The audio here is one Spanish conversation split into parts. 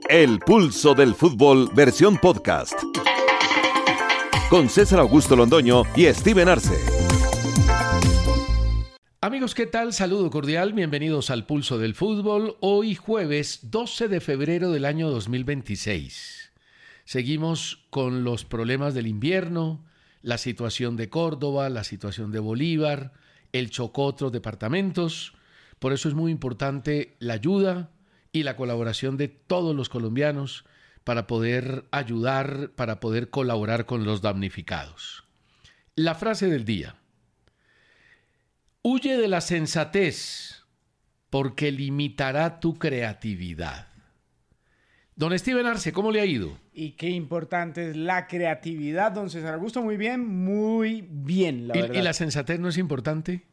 El Pulso del Fútbol, versión podcast. Con César Augusto Londoño y Steven Arce. Amigos, ¿qué tal? Saludo cordial, bienvenidos al Pulso del Fútbol. Hoy jueves 12 de febrero del año 2026. Seguimos con los problemas del invierno, la situación de Córdoba, la situación de Bolívar, el Chocó, otros departamentos. Por eso es muy importante la ayuda y la colaboración de todos los colombianos para poder ayudar, para poder colaborar con los damnificados. La frase del día: huye de la sensatez porque limitará tu creatividad. Don Steven Arce, ¿cómo le ha ido? Y qué importante es la creatividad, don César Augusto. Muy bien, la verdad. ¿Y la sensatez no es importante?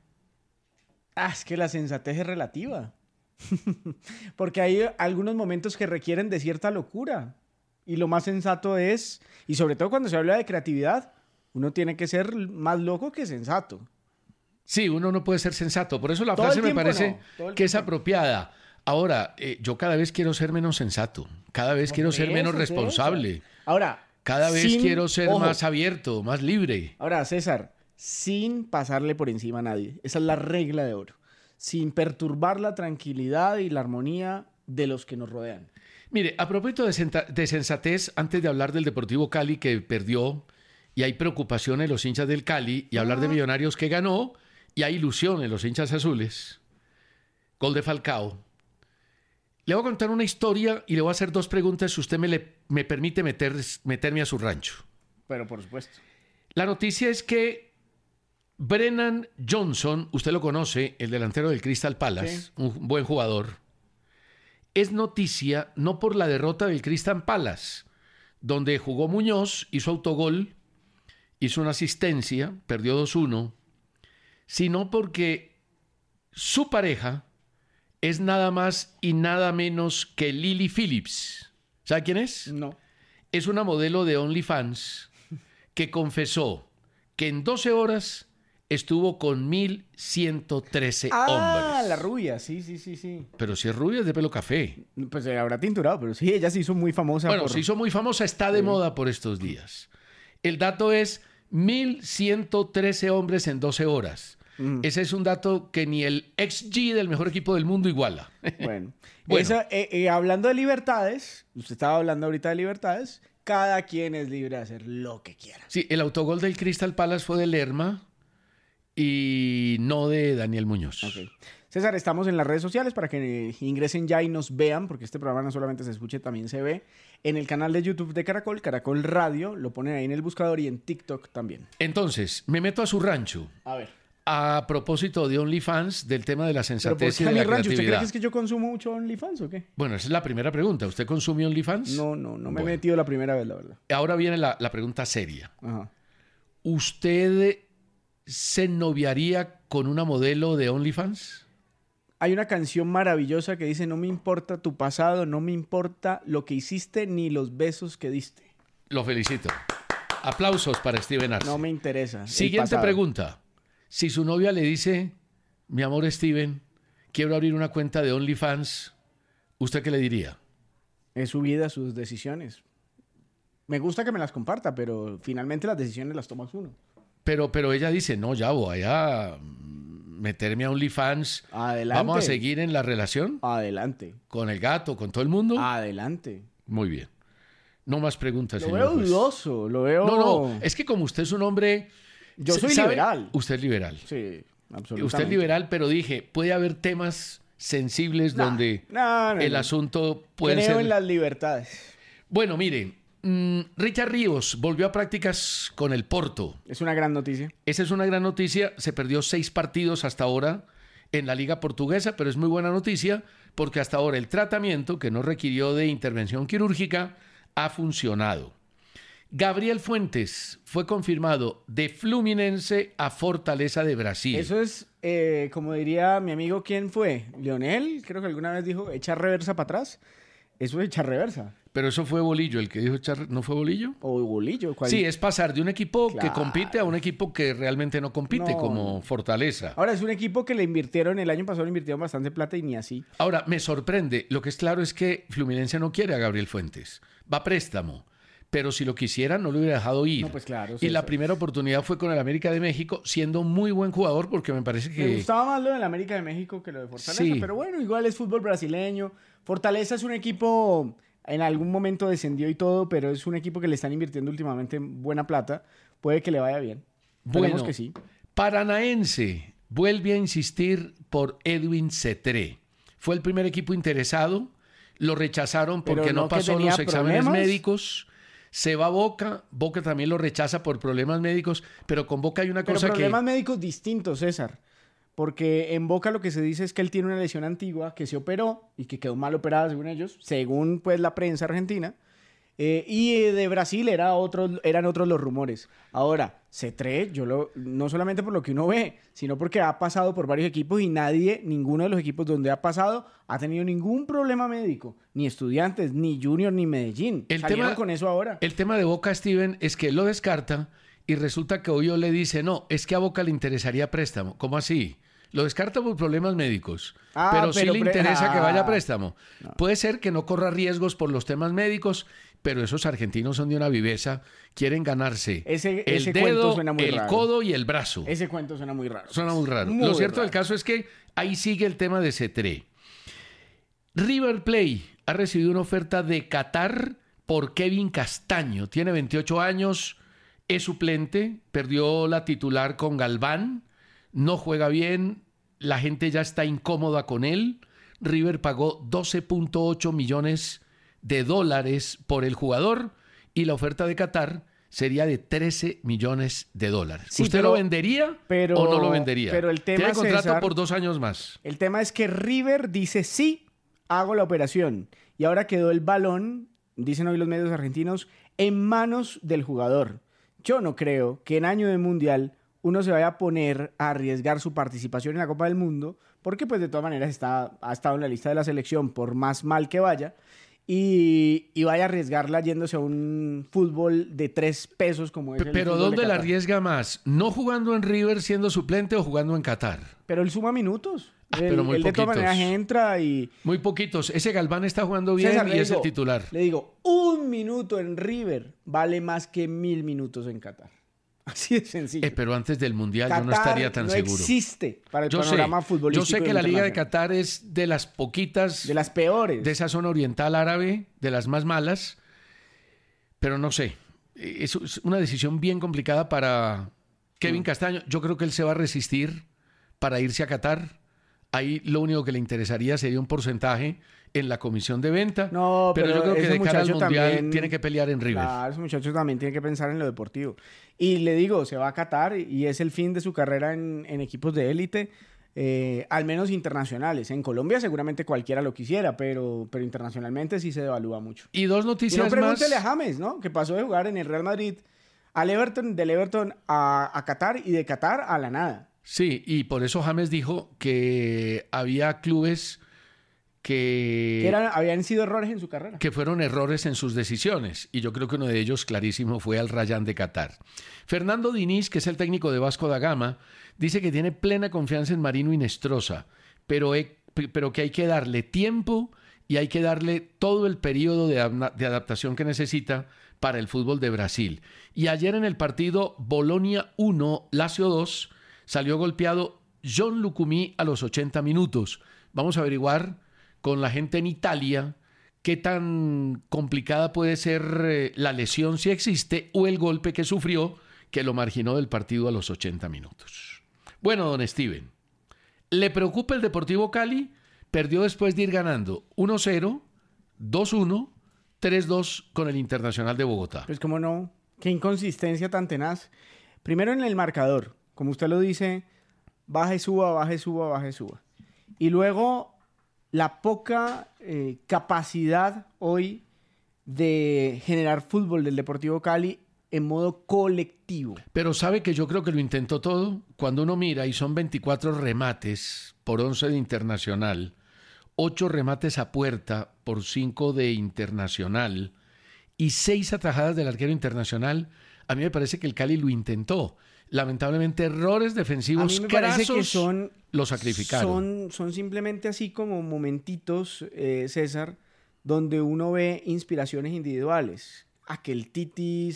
Es que la sensatez es relativa. Porque hay algunos momentos que requieren de cierta locura. Y lo más sensato es, y sobre todo cuando se habla de creatividad, uno tiene que ser más loco que sensato. Sí, uno no puede ser sensato. Por eso la Todo frase el me tiempo parece no, que es apropiada. Ahora, yo cada vez quiero ser menos sensato. Cada vez quiero ser menos responsable. Ahora, cada vez quiero ser más abierto, más libre. Ahora, César, sin pasarle por encima a nadie. Esa es la regla de oro. Sin perturbar la tranquilidad y la armonía de los que nos rodean. Mire, a propósito de sensatez, antes de hablar del Deportivo Cali que perdió, y hay preocupación en los hinchas del Cali, y hablar de Millonarios que ganó, y hay ilusión en los hinchas azules. Gol de Falcao. Le voy a contar una historia y le voy a hacer dos preguntas si usted me permite meterme a su rancho. Pero por supuesto. La noticia es que Brennan Johnson, usted lo conoce, el delantero del Crystal Palace, sí, un buen jugador, es noticia no por la derrota del Crystal Palace, donde jugó Muñoz, hizo autogol, hizo una asistencia, perdió 2-1, sino porque su pareja es nada más y nada menos que Lily Phillips. ¿Sabe quién es? No. Es una modelo de OnlyFans que confesó que en 12 horas estuvo con 1,113 hombres. La rubia, sí. Pero si es rubia, es de pelo café. Pues se habrá tinturado, pero sí, ella se hizo muy famosa. Bueno, se hizo muy famosa, está de moda por estos días. El dato es 1,113 hombres en 12 horas. Ese es un dato que ni el XG del mejor equipo del mundo iguala. Bueno. Hablando de libertades, usted estaba hablando ahorita de libertades, cada quien es libre de hacer lo que quiera. Sí, el autogol del Crystal Palace fue de Lerma y no de Daniel Muñoz. Okay. César, estamos en las redes sociales para que ingresen ya y nos vean, porque este programa no solamente se escuche, también se ve en el canal de YouTube de Caracol, Caracol Radio, lo ponen ahí en el buscador y en TikTok también. Entonces, me meto a su rancho. A ver. A propósito de OnlyFans, del tema de la sensatez y de la creatividad. ¿Usted cree que es que yo consumo mucho OnlyFans o qué? Bueno, esa es la primera pregunta. ¿Usted consume OnlyFans? No me he metido la primera vez, la verdad. Ahora viene la pregunta seria. Ajá. ¿Usted se noviaría con una modelo de OnlyFans? Hay una canción maravillosa que dice: no me importa tu pasado, no me importa lo que hiciste ni los besos que diste. Lo felicito. Aplausos para Steven Arce. No me interesa. Siguiente pregunta. Si su novia le dice: mi amor Steven, quiero abrir una cuenta de OnlyFans, ¿usted qué le diría? Es su vida, sus decisiones. Me gusta que me las comparta, pero finalmente las decisiones las tomas uno. Pero ella dice: no, ya voy a meterme a OnlyFans. Adelante. ¿Vamos a seguir en la relación? Adelante. ¿Con el gato, con todo el mundo? Adelante. Muy bien. No más preguntas, señor. Lo veo dudoso, lo veo... No, es que como usted es un hombre... Yo soy liberal. Usted es liberal. Sí, absolutamente. Usted es liberal, pero dije, puede haber temas sensibles donde el asunto puede ser... Creo en las libertades. Bueno, mire, Richard Ríos volvió a prácticas con el Porto. Es una gran noticia. Esa es una gran noticia. Se perdió 6 partidos hasta ahora en la Liga Portuguesa, pero es muy buena noticia porque hasta ahora el tratamiento, que no requirió de intervención quirúrgica, ha funcionado. Gabriel Fuentes fue confirmado de Fluminense a Fortaleza de Brasil. Eso es, como diría mi amigo, ¿quién fue? Leonel, creo que alguna vez dijo, echar reversa para atrás. Eso es echar reversa. Pero eso fue Bolillo, el que dijo echar, ¿no fue Bolillo? O Bolillo. Sí, es pasar de un equipo que Claro. compite a un equipo que realmente no compite, No. como Fortaleza. Ahora, es un equipo que el año pasado le invirtieron bastante plata y ni así. Ahora, me sorprende. Lo que es claro es que Fluminense no quiere a Gabriel Fuentes. Va a préstamo. Pero si lo quisiera, no lo hubiera dejado ir. No, pues claro. Y la primera oportunidad fue con el América de México, siendo un muy buen jugador, porque me parece Me que... gustaba más lo del América de México que lo de Fortaleza, Sí. pero bueno, igual es fútbol brasileño. Fortaleza es un equipo, en algún momento descendió y todo, pero es un equipo que le están invirtiendo últimamente buena plata. Puede que le vaya bien. Esperemos Bueno, que sí. Paranaense vuelve a insistir por Edwin Cetré. Fue el primer equipo interesado, lo rechazaron Pero porque no no que pasó tenía los exámenes problemas. médicos. Se va a Boca, Boca también lo rechaza por problemas médicos, pero con Boca hay una Pero cosa problemas que... médicos distintos, César. Porque en Boca lo que se dice es que él tiene una lesión antigua, que se operó y que quedó mal operada según ellos, según pues la prensa argentina. De Brasil eran otros los rumores. Ahora, Cetré, no solamente por lo que uno ve, sino porque ha pasado por varios equipos y ninguno de los equipos donde ha pasado ha tenido ningún problema médico. Ni Estudiantes, ni Junior, ni Medellín. Salieron con eso ahora. El tema de Boca, Steven, es que lo descarta y resulta que Hoyo le dice, no, es que a Boca le interesaría préstamo. ¿Cómo así? Lo descarta por problemas médicos, pero sí le interesa que vaya a préstamo. No. Puede ser que no corra riesgos por los temas médicos, pero esos argentinos son de una viveza, quieren ganarse el dedo, el codo y el brazo. Ese cuento suena muy raro. Suena muy raro. Lo cierto del caso es que ahí sigue el tema de Cetré. River Plate ha recibido una oferta de Qatar por Kevin Castaño. Tiene 28 años, es suplente, perdió la titular con Galván. No juega bien, la gente ya está incómoda con él. River pagó 12.8 millones de dólares por el jugador y la oferta de Qatar sería de 13 millones de dólares. Sí, ¿usted lo vendería o no lo vendería? Pero el tema, tiene contrato César, por 2 años más. El tema es que River dice sí, hago la operación. Y ahora quedó el balón, dicen hoy los medios argentinos, en manos del jugador. Yo no creo que en año de Mundial uno se vaya a poner a arriesgar su participación en la Copa del Mundo, porque pues de todas maneras ha estado en la lista de la selección por más mal que vaya, y vaya a arriesgarla yéndose a un fútbol de 3 pesos como es el Pero fútbol ¿dónde de la Qatar? arriesga más? ¿No jugando en River siendo suplente o jugando en Qatar? Pero él suma minutos. Pero muy él de todas poquitos. maneras entra y... Muy poquitos. Ese Galván está jugando bien, César, y es el titular. Le digo, 1 minuto en River vale más que 1000 minutos en Qatar. Así de sencillo. Pero antes del Mundial Qatar yo no estaría tan no seguro. existe para el panorama futbolístico. Yo sé que la Liga de internacional. Qatar es de las poquitas... De las peores. De esa zona oriental árabe, de las más malas. Pero no sé. Es una decisión bien complicada para Kevin Castaño. Yo creo que él se va a resistir para irse a Qatar. Ahí lo único que le interesaría sería un porcentaje en la comisión de venta. No, pero yo creo que ese de cara al muchacho Mundial también tiene que pelear en River. Claro, ese muchacho también tiene que pensar en lo deportivo. Y le digo, se va a Qatar y es el fin de su carrera en equipos de élite, al menos internacionales. En Colombia seguramente cualquiera lo quisiera, pero internacionalmente sí se devalúa mucho. Y 2 Y noticias no más. pregúntele a James, ¿no? Que pasó de jugar en el Real Madrid al Everton, del Everton a Qatar y de Qatar a la nada. Sí, y por eso James dijo que había clubes Habían sido errores en su carrera. que fueron errores en sus decisiones, y yo creo que uno de ellos clarísimo fue al Rayán de Qatar. Fernando Diniz, que es el técnico de Vasco da Gama, dice que tiene plena confianza en Marino Inestrosa, pero que hay que darle tiempo y hay que darle todo el periodo de adaptación que necesita para el fútbol de Brasil. Y ayer en el partido Bolonia 1, Lazio 2, salió golpeado John Lucumí a los 80 minutos. Vamos a averiguar con la gente en Italia qué tan complicada puede ser la lesión, si existe, o el golpe que sufrió que lo marginó del partido a los 80 minutos. Bueno, don Steven, ¿le preocupa el Deportivo Cali? Perdió después de ir ganando 1-0, 2-1, 3-2 con el Internacional de Bogotá. Pues cómo no, qué inconsistencia tan tenaz. Primero en el marcador, como usted lo dice, baja y suba, baja y suba, baja y suba. Y luego la poca capacidad hoy de generar fútbol del Deportivo Cali en modo colectivo. Pero sabe que yo creo que lo intentó todo. Cuando uno mira y son 24 remates por 11 de Internacional, 8 remates a puerta por 5 de Internacional y 6 atajadas del arquero Internacional, a mí me parece que el Cali lo intentó. Lamentablemente, errores defensivos a mí me parece crasos que lo sacrificaron. Son simplemente así como momentitos, César, donde uno ve inspiraciones individuales. Que el Titi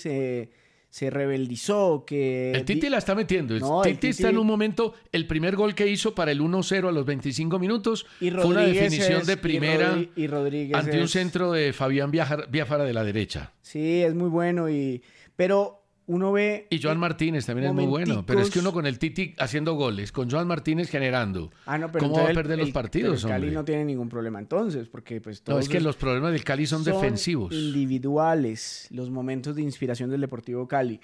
se rebeldizó, que... El Titi la está metiendo. El Titi está en un momento... El primer gol que hizo para el 1-0 a los 25 minutos fue una definición de primera y Rodríguez ante un centro de Fabián Biafara de la derecha. Sí, es muy bueno, pero uno ve... Y Joan Martínez también es muy bueno. Pero es que uno con el Titi haciendo goles, con Joan Martínez generando, ¿cómo va a perder los partidos, pero el Cali hombre? no tiene ningún problema entonces, porque pues todos... No, es que los problemas del Cali son defensivos. Individuales, los momentos de inspiración del Deportivo Cali.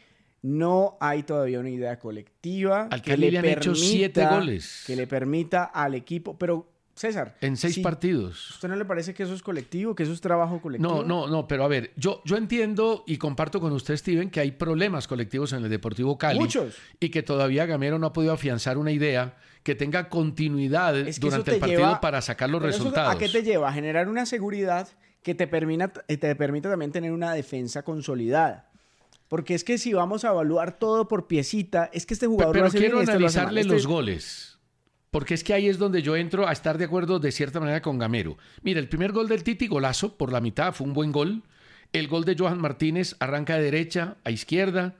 No hay todavía una idea colectiva al Cali le han hecho 7 goles. Que le permita al equipo... Pero, César... En 6 partidos. ¿Usted no le parece que eso es colectivo, que eso es trabajo colectivo? No, pero a ver, yo entiendo y comparto con usted, Steven, que hay problemas colectivos en el Deportivo Cali. Muchos. Y que todavía Gamero no ha podido afianzar una idea que tenga continuidad durante el partido para sacar los resultados. ¿A qué te lleva? A generar una seguridad que te permita también tener una defensa consolidada. Porque es que si vamos a evaluar todo por piecita, es que este jugador pero lo hace quiero bien y analizarle los goles. Porque es que ahí es donde yo entro a estar de acuerdo de cierta manera con Gamero. Mira, el primer gol del Titi, golazo por la mitad, fue un buen gol. El gol de Johan Martínez arranca de derecha a izquierda,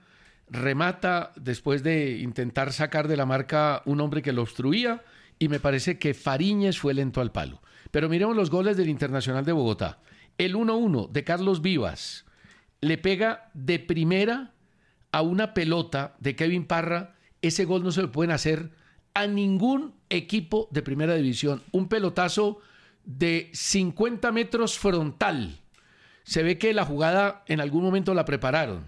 remata después de intentar sacar de la marca un hombre que lo obstruía y me parece que Fariñez fue lento al palo. Pero miremos los goles del Internacional de Bogotá. El 1-1 de Carlos Vivas le pega de primera a una pelota de Kevin Parra. Ese gol no se lo pueden hacer a ningún equipo de primera división. Un pelotazo de 50 metros frontal. Se ve que la jugada en algún momento la prepararon.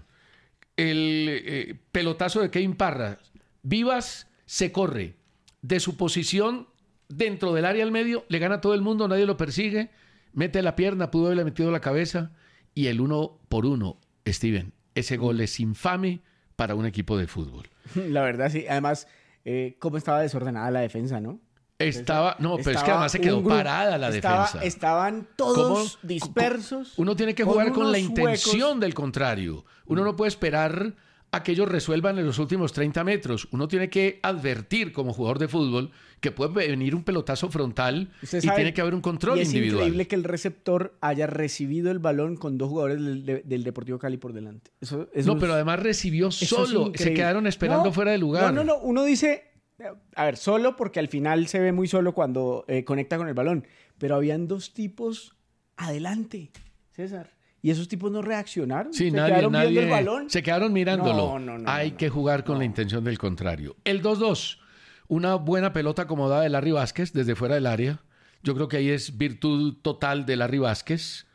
El pelotazo de Kevin Parra. Vivas se corre de su posición dentro del área al medio, le gana a todo el mundo, nadie lo persigue, mete la pierna, pudo haberle metido la cabeza y el 1-1, Steven. Ese gol es infame para un equipo de fútbol. La verdad, sí. Además... cómo estaba desordenada la defensa, ¿no? Pero es que además se quedó parada la defensa. Estaban todos dispersos. Uno tiene que jugar con la intención huecos. del contrario. Uno no puede esperar a que ellos resuelvan en los últimos 30 metros. Uno tiene que advertir como jugador de fútbol que puede venir un pelotazo frontal y tiene que haber un control individual. Es increíble que el receptor haya recibido el balón con 2 jugadores del Deportivo Cali por delante. Pero además recibió solo. Se quedaron esperando fuera de lugar. No. Uno dice... A ver, solo porque al final se ve muy solo cuando conecta con el balón. Pero habían 2 tipos adelante, César. Y esos tipos no reaccionaron. Sí, quedaron viendo el balón. Se quedaron mirándolo. No. Hay que jugar con la intención del contrario. El 2-2. Una buena pelota acomodada de Larry Vázquez desde fuera del área. Yo creo que ahí es virtud total de Larry Vázquez.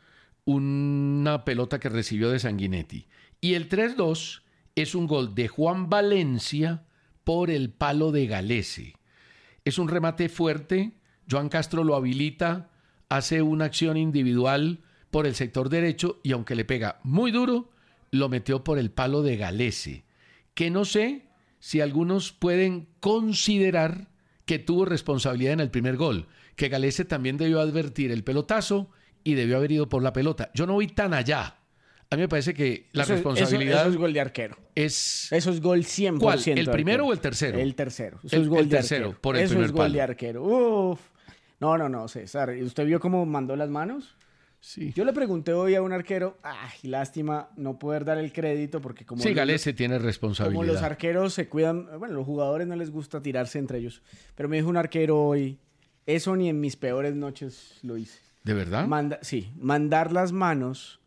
Una pelota que recibió de Sanguinetti. Y el 3-2 es un gol de Juan Valencia por el palo de Galese. Es un remate fuerte. Joan Castro lo habilita, hace una acción individual por el sector derecho y aunque le pega muy duro, lo metió por el palo de Galese, que no sé si algunos pueden considerar que tuvo responsabilidad en el primer gol, que Galese también debió advertir el pelotazo y debió haber ido por la pelota. Yo no voy tan allá. A mí me parece que la responsabilidad... Eso es gol de arquero. Eso es gol 100%. ¿Cuál? ¿El primero o el tercero? El tercero. Eso es gol de arquero. Por el primer es gol palo. de arquero. Uf. No, César. ¿Usted vio cómo mandó las manos? Sí. Yo le pregunté hoy a un arquero, lástima no poder dar el crédito porque como... Sí, Galese tiene responsabilidad. Como los arqueros se cuidan, bueno, los jugadores no les gusta tirarse entre ellos. Pero me dijo un arquero hoy, eso ni en mis peores noches lo hice. ¿De verdad? Mandar las manos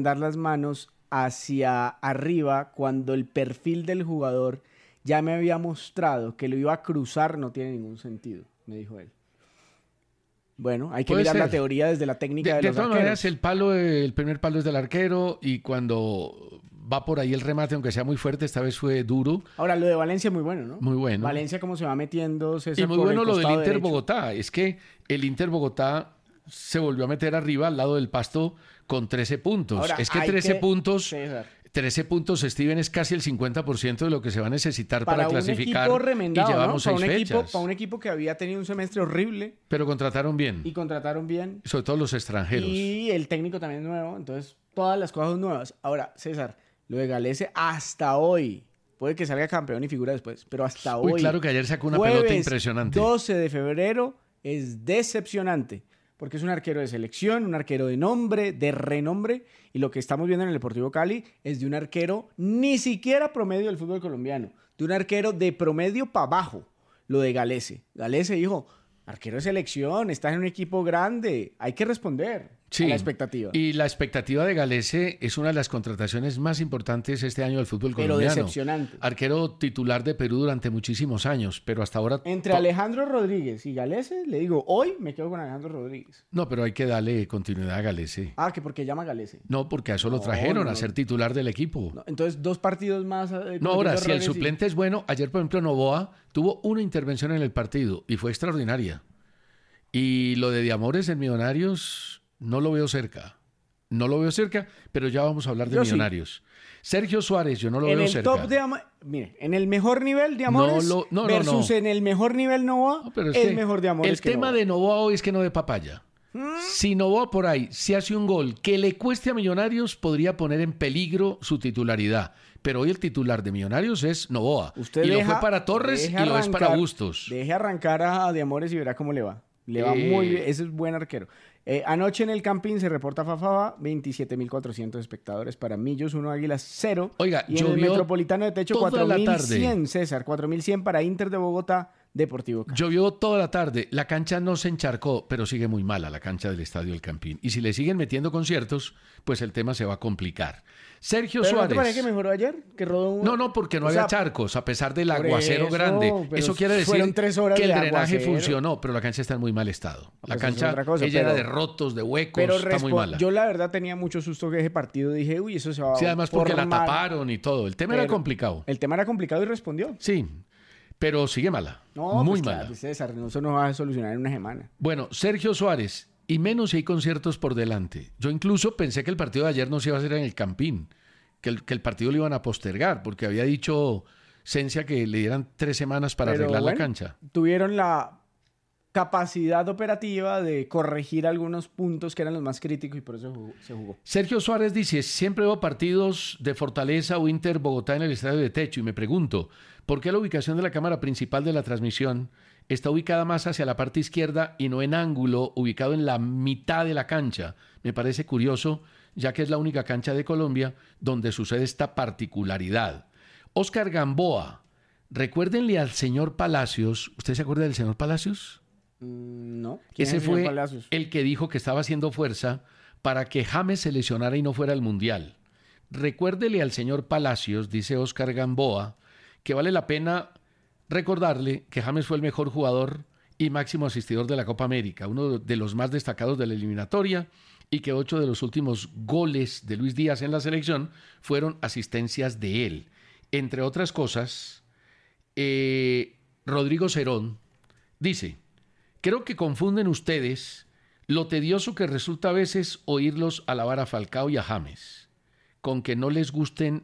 hacia arriba cuando el perfil del jugador ya me había mostrado que lo iba a cruzar no tiene ningún sentido, me dijo él. Bueno, hay que mirar la teoría desde la técnica de los arqueros. De todas maneras, el primer palo es del arquero y cuando va por ahí el remate, aunque sea muy fuerte, esta vez fue duro. Ahora, lo de Valencia muy bueno, ¿no? Muy bueno. Valencia como se va metiendo, César, y muy por bueno el lo del Inter derecho. Bogotá. Es que el Inter Bogotá se volvió a meter arriba al lado del Pasto con 13 puntos. Ahora, es que 13 puntos... César. 13 puntos, Steven, es casi el 50% de lo que se va a necesitar para clasificar. Un equipo remendado, y llevamos ¿no? 6 fechas. Para un equipo que había tenido un semestre horrible. Pero contrataron bien. Y contrataron bien. Sobre todo los extranjeros. Y el técnico también es nuevo, entonces todas las cosas son nuevas. Ahora, César, lo de Galese hasta hoy, puede que salga campeón y figura después, pero hasta hoy. Claro que ayer sacó una pelota impresionante. 12 de febrero es decepcionante. Porque es un arquero de selección, un arquero de nombre, de renombre, y lo que estamos viendo en el Deportivo Cali es de un arquero ni siquiera promedio del fútbol colombiano, de un arquero de promedio para abajo, lo de Galese. Galese dijo, arquero de selección, estás en un equipo grande, hay que responder a la expectativa. Y la expectativa de Galese es una de las contrataciones más importantes este año del fútbol colombiano. Pero decepcionante. Arquero titular de Perú durante muchísimos años, pero hasta ahora... Entre Alejandro Rodríguez y Galese, le digo, hoy me quedo con Alejandro Rodríguez. No, pero hay que darle continuidad a Galese. Ah, que porque llama Galese. No, porque a eso lo trajeron, a ser titular del equipo. No, entonces, 2 partidos más... No, ahora, si el suplente es bueno, ayer, por ejemplo, Novoa tuvo una intervención en el partido y fue extraordinaria. Y lo de Diamores en Millonarios no lo veo cerca. No lo veo cerca, pero ya vamos a hablar de Millonarios. Sí. Sergio Suárez, yo no lo veo cerca. Mire, en el mejor nivel de Amores versus en el mejor nivel Novoa, es mejor de Amores. El tema de Novoa hoy es que no de papaya. Si Novoa por ahí se hace un gol que le cueste a Millonarios, podría poner en peligro su titularidad. Pero hoy el titular de Millonarios es Novoa. Y lo fue para Torres y lo es para Bustos. Deje arrancar a De Amores y verá cómo le va. Le va muy bien, ese es buen arquero. Anoche en el Campín se reporta Fafaba, 27.400 espectadores para Millos, 1 Águilas 0. Oiga, y en el Metropolitano de Techo 4.100, César, 4.100 para Inter de Bogotá, Deportivo Cali. Llovió toda la tarde, la cancha no se encharcó, pero sigue muy mala la cancha del Estadio El Campín. Y si le siguen metiendo conciertos, pues el tema se va a complicar. Sergio Suárez. ¿No te parece que mejoró ayer? Que rodó No, porque no había charcos, a pesar del aguacero grande. Eso quiere decir 3 horas que el de drenaje aguacero. funcionó, pero la cancha está en muy mal estado. La cancha es llena de rotos, de huecos, está muy mala. Yo la verdad tenía mucho susto que ese partido dije, uy, eso se va a... Sí, además porque la taparon y todo. El tema era complicado. El tema era complicado y respondió. Sí, pero sigue mala. No, muy pues mala. Claro, César, no se nos va a solucionar en una semana. Bueno, Sergio Suárez, y menos si hay conciertos por delante. Yo incluso pensé que el partido de ayer no se iba a hacer en el Campín, que el partido lo iban a postergar, porque había dicho Cencia que le dieran 3 semanas para arreglar la cancha. Tuvieron la capacidad operativa de corregir algunos puntos que eran los más críticos y por eso se jugó. Sergio Suárez dice, siempre veo partidos de Fortaleza o Inter Bogotá en el estadio de Techo y me pregunto, ¿por qué la ubicación de la cámara principal de la transmisión está ubicada más hacia la parte izquierda y no en ángulo, ubicado en la mitad de la cancha? Me parece curioso, ya que es la única cancha de Colombia donde sucede esta particularidad. Oscar Gamboa, recuérdenle al señor Palacios, ¿usted se acuerda del señor Palacios? No. Ese fue el que dijo que estaba haciendo fuerza para que James se lesionara y no fuera al Mundial. Recuérdele al señor Palacios, dice Oscar Gamboa, que vale la pena recordarle que James fue el mejor jugador y máximo asistidor de la Copa América, uno de los más destacados de la eliminatoria, y que 8 de los últimos goles de Luis Díaz en la selección fueron asistencias de él. Entre otras cosas, Rodrigo Cerón dice, creo que confunden ustedes lo tedioso que resulta a veces oírlos alabar a Falcao y a James, con que no les gusten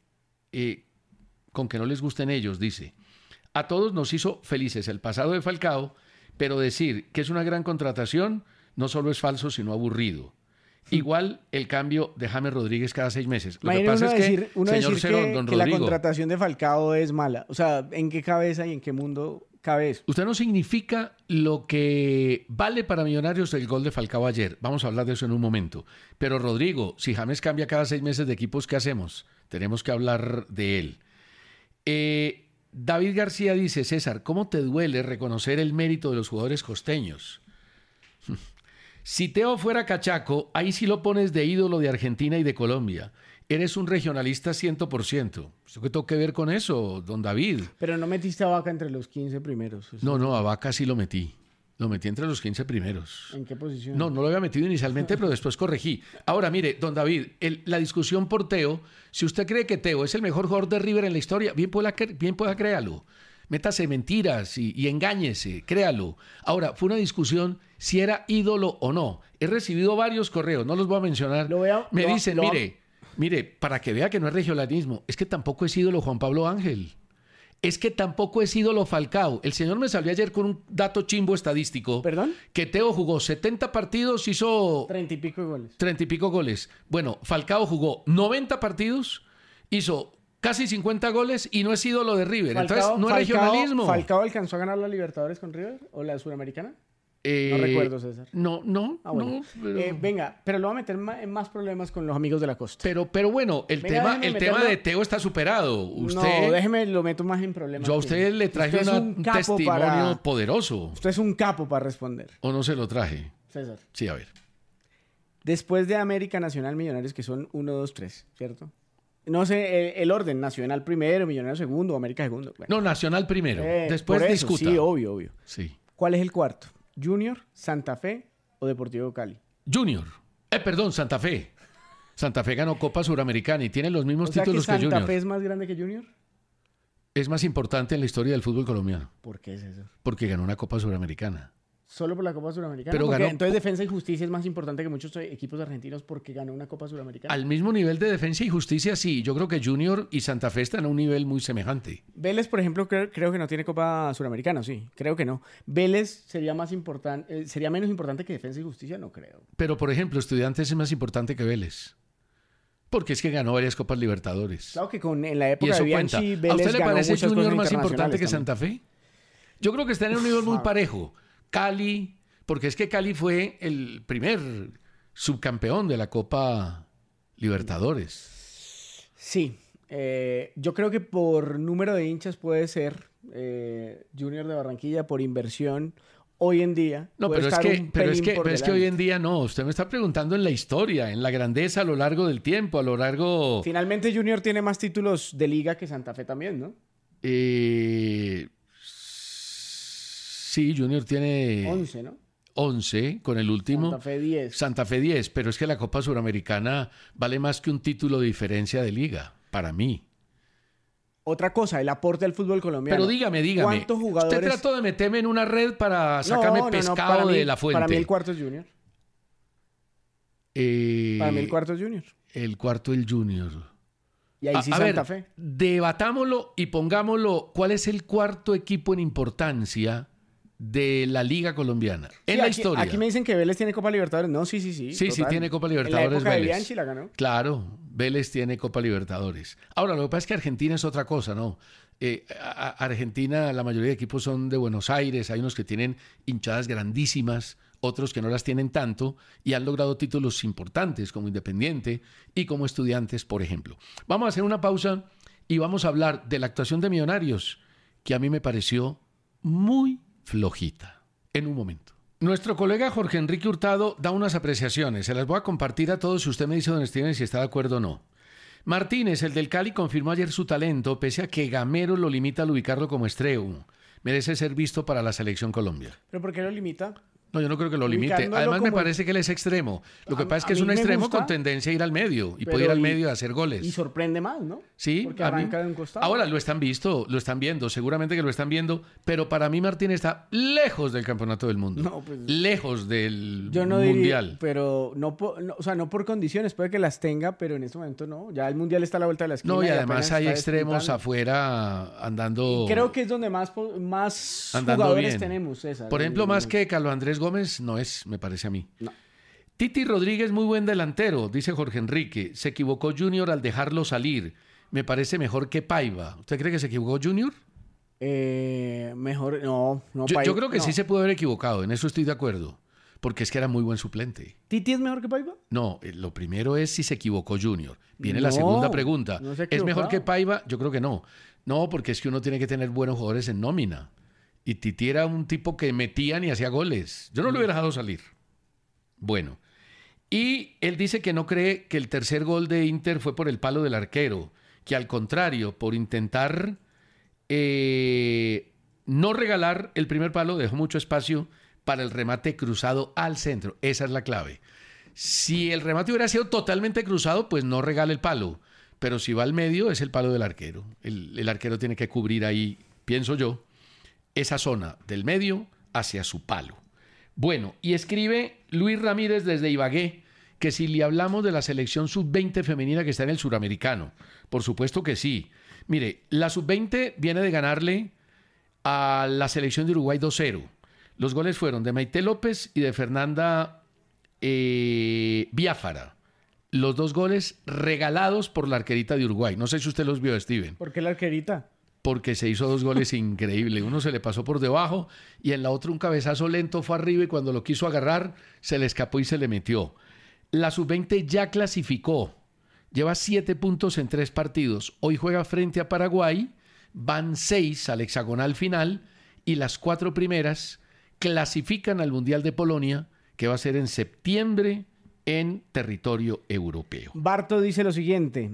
ellos, dice. A todos nos hizo felices el pasado de Falcao, pero decir que es una gran contratación no solo es falso, sino aburrido. Igual el cambio de James Rodríguez cada 6 meses. Lo que pasa es que, señor Cerón, don Rodrigo, la contratación de Falcao es mala. O sea, ¿en qué cabeza y en qué mundo cabe eso? Usted no significa lo que vale para Millonarios el gol de Falcao ayer. Vamos a hablar de eso en un momento. Pero Rodrigo, si James cambia cada 6 meses de equipos, ¿qué hacemos? Tenemos que hablar de él. David García dice, César, ¿cómo te duele reconocer el mérito de los jugadores costeños? Si Teo fuera cachaco, ahí sí lo pones de ídolo de Argentina y de Colombia. Eres un regionalista 100%. ¿Qué tengo que ver con eso, don David? Pero no metiste a Vaca entre los 15 primeros. No, a Vaca sí lo metí. Lo metí entre los 15 primeros. ¿En qué posición? No lo había metido inicialmente, pero después corregí. Ahora, mire, don David, la discusión por Teo, si usted cree que Teo es el mejor jugador de River en la historia, bien pueda créalo. Métase mentiras y engáñese, créalo. Ahora, fue una discusión si era ídolo o no. He recibido varios correos, no los voy a mencionar. Me dicen, mire, Mire, para que vea que no es regionalismo, es que tampoco es ídolo Juan Pablo Ángel. Es que tampoco es ídolo Falcao. El señor me salió ayer con un dato chimbo estadístico. ¿Perdón? Que Teo jugó 70 partidos, hizo 30 y pico goles. 30 y pico goles. Bueno, Falcao jugó 90 partidos, hizo casi 50 goles y no es ídolo de River. Entonces, no es regionalismo. ¿Falcao alcanzó a ganar la Libertadores con River o la Sudamericana? No recuerdo, César. No. Bueno. Pero... venga, pero lo voy a meter en más problemas con los amigos de la costa. Pero bueno, el tema de Teo está superado. Usted, no, déjeme, lo meto más en problemas. Yo a usted le traje un testimonio poderoso. Usted es un capo para responder. ¿O no se lo traje? César. Sí, a ver. Después de América, Nacional, Millonarios, que son 1, 2, 3, ¿cierto? No sé el orden, Nacional primero, Millonarios segundo, América segundo. Bueno. No, Nacional primero. Después eso, discuta. Sí, obvio. Sí. ¿Cuál es el cuarto? ¿Junior, Santa Fe o Deportivo Cali? Junior. Perdón, Santa Fe. Santa Fe ganó Copa Suramericana y tiene los mismos títulos que Junior. ¿Santa Fe es más grande que Junior? Es más importante en la historia del fútbol colombiano. ¿Por qué es eso? Porque ganó una Copa Suramericana. ¿Solo por la Copa Suramericana? Pero ganó... Entonces Defensa y Justicia es más importante que muchos equipos argentinos porque ganó una Copa Suramericana. Al mismo nivel de Defensa y Justicia, sí. Yo creo que Junior y Santa Fe están a un nivel muy semejante. Vélez, por ejemplo, creo que no tiene Copa Suramericana, sí. Creo que no. Vélez sería más importante, sería menos importante que Defensa y Justicia, no creo. Pero, por ejemplo, Estudiantes es más importante que Vélez. Porque es que ganó varias Copas Libertadores. Claro que en la época de Bianchi, Vélez ¿A usted le ganó parece muchas Junior cosas más importante que internacionales Santa Fe? Yo creo que están en un nivel muy parejo. Cali, porque es que Cali fue el primer subcampeón de la Copa Libertadores. Sí. Yo creo que por número de hinchas puede ser Junior de Barranquilla, por inversión hoy en día. No, pero es que hoy en día no. Usted me está preguntando en la historia, en la grandeza a lo largo del tiempo, a lo largo... Finalmente Junior tiene más títulos de liga que Santa Fe también, ¿no? Sí, Junior tiene... 11, ¿no? 11 con el último. Santa Fe 10. Santa Fe 10, pero es que la Copa Suramericana vale más que un título de diferencia de liga, para mí. Otra cosa, el aporte al fútbol colombiano. Pero dígame. ¿Cuántos jugadores... Usted trató de meterme en una red para sacarme pescado de la fuente. Para mí el cuarto es Junior. Para mí el cuarto es Junior. El cuarto el Junior. Y ahí sí Santa Fe. Debatámoslo y pongámoslo. ¿Cuál es el cuarto equipo en importancia de la Liga Colombiana? En la historia. Aquí me dicen que Vélez tiene Copa Libertadores. No, sí. Sí, tiene Copa Libertadores. En la época Vélez. de Bianchi la ganó. Claro, Vélez tiene Copa Libertadores. Ahora, lo que pasa es que Argentina es otra cosa, ¿no? Argentina, la mayoría de equipos son de Buenos Aires. Hay unos que tienen hinchadas grandísimas, otros que no las tienen tanto y han logrado títulos importantes como Independiente y como Estudiantes, por ejemplo. Vamos a hacer una pausa y vamos a hablar de la actuación de Millonarios, que a mí me pareció muy flojita. En un momento. Nuestro colega Jorge Enrique Hurtado da unas apreciaciones. Se las voy a compartir a todos si usted me dice, don Steven, si está de acuerdo o no. Martínez, el del Cali, confirmó ayer su talento, pese a que Gamero lo limita al ubicarlo como extremo. Merece ser visto para la Selección Colombia. ¿Pero por qué lo limita? No, yo no creo que lo limite. Además, me parece que él es extremo. Lo que pasa es que es un extremo con tendencia a ir al medio. Y puede ir al medio a hacer goles. Y sorprende más, ¿no? Sí. Porque arranca de un costado. Ahora lo están viendo. Seguramente que lo están viendo. Pero para mí Martín está lejos del campeonato del mundo. No, pues, lejos del yo no mundial. Diría, pero no por condiciones. Puede que las tenga, pero en este momento no. Ya el mundial está a la vuelta de la esquina. No, y además hay extremos afuera andando... Y creo que es donde más jugadores bien. Tenemos, César. Por ejemplo, más que Carlos Andrés Gómez, no es, me parece a mí. No. Titi Rodríguez, muy buen delantero, dice Jorge Enrique. Se equivocó Junior al dejarlo salir. Me parece mejor que Paiva. ¿Usted cree que se equivocó Junior? Mejor, no. Yo creo que sí se puede haber equivocado, en eso estoy de acuerdo. Porque es que era muy buen suplente. ¿Titi es mejor que Paiva? No, lo primero es si se equivocó Junior. Viene la segunda pregunta. No ¿Es mejor que Paiva? Yo creo que no. No, porque es que uno tiene que tener buenos jugadores en nómina. Y Titi era un tipo que metían y hacía goles. Yo no lo hubiera dejado salir. Bueno. Y él dice que no cree que el tercer gol de Inter fue por el palo del arquero. Que al contrario, por intentar no regalar el primer palo, dejó mucho espacio para el remate cruzado al centro. Esa es la clave. Si el remate hubiera sido totalmente cruzado, pues no regala el palo. Pero si va al medio, es el palo del arquero. El arquero tiene que cubrir ahí, pienso yo, esa zona del medio hacia su palo. Bueno, y escribe Luis Ramírez desde Ibagué que si le hablamos de la selección sub-20 femenina que está en el suramericano. Por supuesto que sí. Mire, la sub-20 viene de ganarle a la selección de Uruguay 2-0. Los goles fueron de Maite López y de Fernanda Biafara. Los 2 goles regalados por la arquerita de Uruguay. No sé si usted los vio, Steven. ¿Por qué la arquerita? Porque se hizo 2 goles increíbles. Uno se le pasó por debajo y en la otra un cabezazo lento fue arriba y cuando lo quiso agarrar se le escapó y se le metió. La sub-20 ya clasificó. Lleva 7 puntos en 3 partidos. Hoy juega frente a Paraguay. Van 6 al hexagonal final y las 4 primeras clasifican al Mundial de Polonia, que va a ser en septiembre en territorio europeo. Barto dice lo siguiente: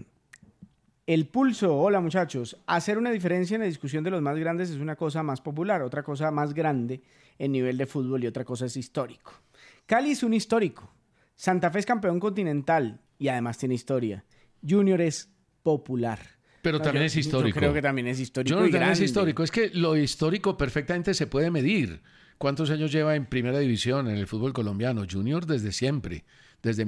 el pulso, hola muchachos, hacer una diferencia en la discusión de los más grandes es una cosa más popular, otra cosa más grande en nivel de fútbol y otra cosa es histórico. Cali es un histórico, Santa Fe es campeón continental y además tiene historia. Junior es popular. Pero también es histórico. Yo creo que también es histórico. Yo no, también es histórico. Es que lo histórico perfectamente se puede medir. ¿Cuántos años lleva en primera división en el fútbol colombiano? Junior desde siempre, desde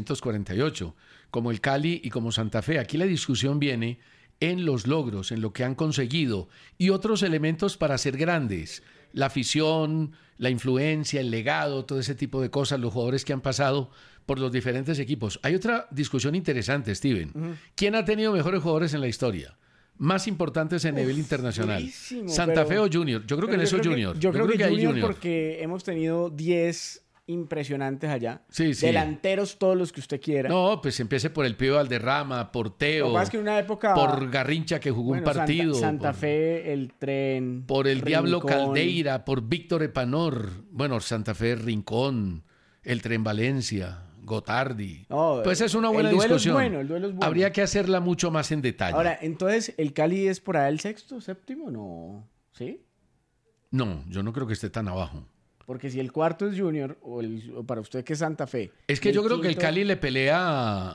1948, como el Cali y como Santa Fe. Aquí la discusión viene en los logros, en lo que han conseguido y otros elementos para ser grandes. La afición, la influencia, el legado, todo ese tipo de cosas, los jugadores que han pasado por los diferentes equipos. Hay otra discusión interesante, Steven. ¿Quién ha tenido mejores jugadores en la historia? Más importantes en nivel internacional. ¿Santa Fe o Junior? Yo creo que en eso Junior. Yo creo que Junior porque hemos tenido 10 impresionantes allá. Sí, sí. Delanteros todos los que usted quiera. No, pues empiece por el Pío Valderrama, por Teo. Lo más que en una época... Por Garrincha que jugó un partido. Santa Fe, el Tren. Por el Rincón. Diablo Caldeira, por Víctor Epanor. Bueno, Santa Fe, Rincón, el Tren Valencia, Gotardi. No, pues es una buena el duelo discusión. Es bueno. Habría que hacerla mucho más en detalle. Ahora, entonces, ¿el Cali es por ahí el sexto, séptimo? No. ¿Sí? No, yo no creo que esté tan abajo. Porque si el cuarto es Junior, o para usted que es Santa Fe. Es que yo creo que el Cali le pelea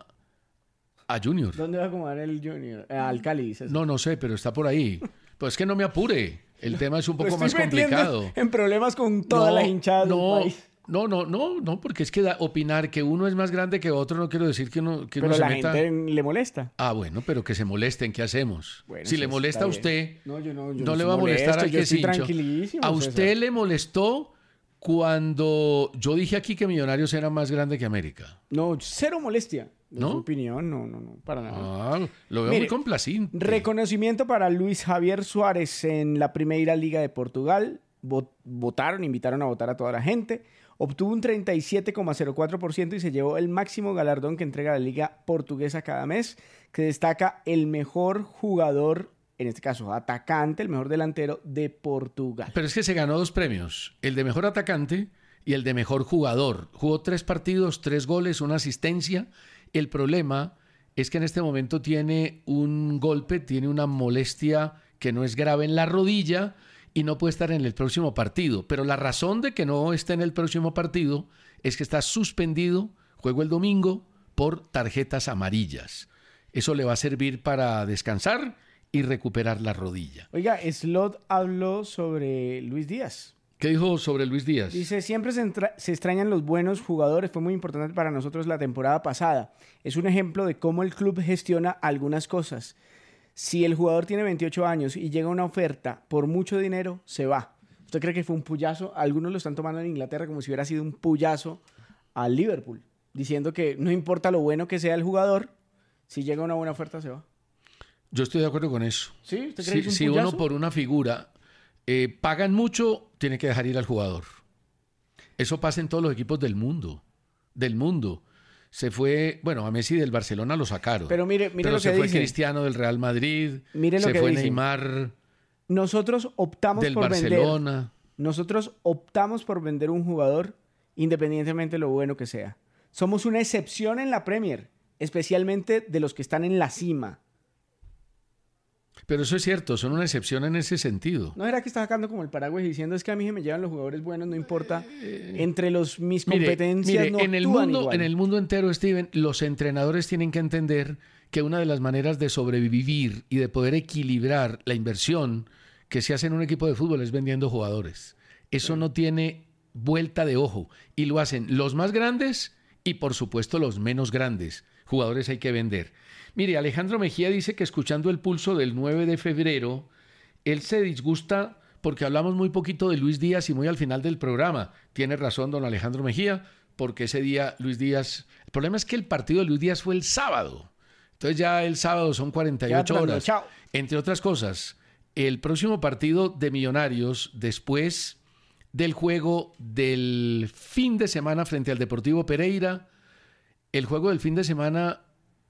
a Junior. ¿Dónde va a acomodar el Junior? Al Cali, dices. No sé, pero está por ahí. Pues es que no me apure. El tema es un poco más complicado. En problemas con todas las hinchadas del país. No, porque es que opinar que uno es más grande que otro no quiero decir que uno se meta... Pero la gente le molesta. Ah, bueno, pero que se molesten, ¿qué hacemos? Bueno, si le molesta a usted, yo no le va a molestar al que es hincha. A usted le molestó cuando yo dije aquí que Millonarios era más grande que América. No, cero molestia. ¿No? Su opinión, no, para nada. Ah, lo veo muy complaciente. Reconocimiento para Luis Javier Suárez en la Primeira Liga de Portugal. Invitaron a votar a toda la gente. Obtuvo un 37,04% y se llevó el máximo galardón que entrega la Liga Portuguesa cada mes, que destaca el mejor jugador, en este caso atacante, el mejor delantero de Portugal. Pero es que se ganó 2 premios, el de mejor atacante y el de mejor jugador. Jugó 3 partidos, 3 goles, 1 asistencia. El problema es que en este momento tiene un golpe, tiene una molestia que no es grave en la rodilla y no puede estar en el próximo partido. Pero la razón de que no esté en el próximo partido es que está suspendido, juego el domingo, por tarjetas amarillas. Eso le va a servir para descansar y recuperar la rodilla. Oiga, Slot habló sobre Luis Díaz. ¿Qué dijo sobre Luis Díaz? Dice, siempre se extrañan los buenos jugadores. Fue muy importante para nosotros la temporada pasada. Es un ejemplo de cómo el club gestiona algunas cosas. Si el jugador tiene 28 años y llega una oferta por mucho dinero, se va. ¿Usted cree que fue un puyazo? Algunos lo están tomando en Inglaterra como si hubiera sido un puyazo al Liverpool, diciendo que no importa lo bueno que sea el jugador, si llega una buena oferta, se va. Yo estoy de acuerdo con eso. ¿Sí? ¿Usted cree que es un si puyazo? uno por una figura pagan mucho, tiene que dejar ir al jugador. Eso pasa en todos los equipos del mundo. Se fue, bueno, a Messi del Barcelona lo sacaron. Pero mire pero lo se que fue dice. Cristiano del Real Madrid. Mire lo se que fue dice. Neymar Nosotros optamos del por Barcelona. vender. Nosotros optamos por vender un jugador independientemente de lo bueno que sea. Somos una excepción en la Premier, especialmente de los que están en la cima. Pero eso es cierto, son una excepción en ese sentido. ¿No era que está sacando como el paraguas diciendo es que a mí se me llevan los jugadores buenos, no importa? Entre mis competencias no en el actúan mundo, igual. en el mundo entero, Steven, los entrenadores tienen que entender que una de las maneras de sobrevivir y de poder equilibrar la inversión que se hace en un equipo de fútbol es vendiendo jugadores. Eso no tiene vuelta de ojo. Y lo hacen los más grandes Y por supuesto los menos grandes. Jugadores hay que vender. Mire, Alejandro Mejía dice que escuchando el pulso del 9 de febrero, él se disgusta porque hablamos muy poquito de Luis Díaz y muy al final del programa. Tiene razón don Alejandro Mejía, porque ese día Luis Díaz... El problema es que el partido de Luis Díaz fue el sábado. Entonces ya el sábado son 48 horas. Chao. Entre otras cosas, el próximo partido de Millonarios, después del juego del fin de semana frente al Deportivo Pereira, el juego del fin de semana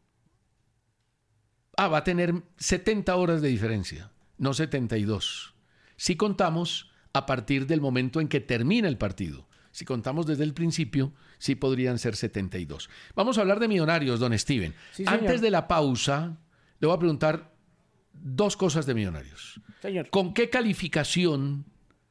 va a tener 70 horas de diferencia, no 72. Si contamos a partir del momento en que termina el partido. Si contamos desde el principio, sí podrían ser 72. Vamos a hablar de Millonarios, don Steven. Sí, señor. Antes de la pausa, le voy a preguntar dos cosas de Millonarios. Señor. ¿Con qué calificación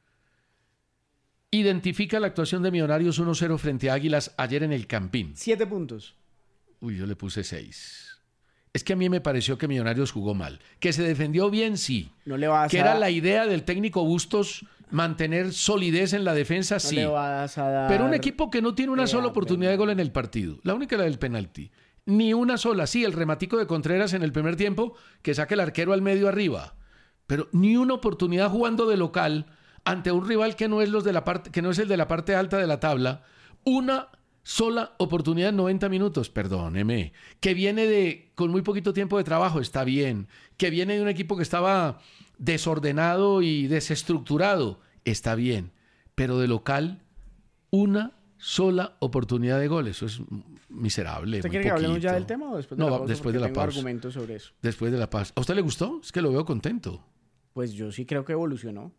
identifica la actuación de Millonarios 1-0 frente a Águilas ayer en el Campín? 7 puntos. Uy, yo le puse 6. Es que a mí me pareció que Millonarios jugó mal. Que se defendió bien, sí. No le vas que a era dar- la idea del técnico Bustos mantener solidez en la defensa, No sí. le vas a dar... Pero un equipo que no tiene una sola oportunidad de penal. gol en el partido. La única, la del penalti. Ni una sola. Sí, el rematico de Contreras en el primer tiempo, que saca el arquero al medio arriba. Pero ni una oportunidad jugando de local ante un rival que no es que no es el de la parte alta de la tabla. Una sola oportunidad en 90 minutos, perdóneme. Que viene con muy poquito tiempo de trabajo, está bien. Que viene de un equipo que estaba desordenado y desestructurado, está bien. Pero de local, una sola oportunidad de gol. Eso es miserable. ¿Usted muy quiere que hablemos ya poquito. del tema o después de No, la pausa? después de Porque la tengo pausa. argumentos sobre eso. Después de la paz. ¿A usted le gustó? Es que lo veo contento. Pues yo sí creo que evolucionó.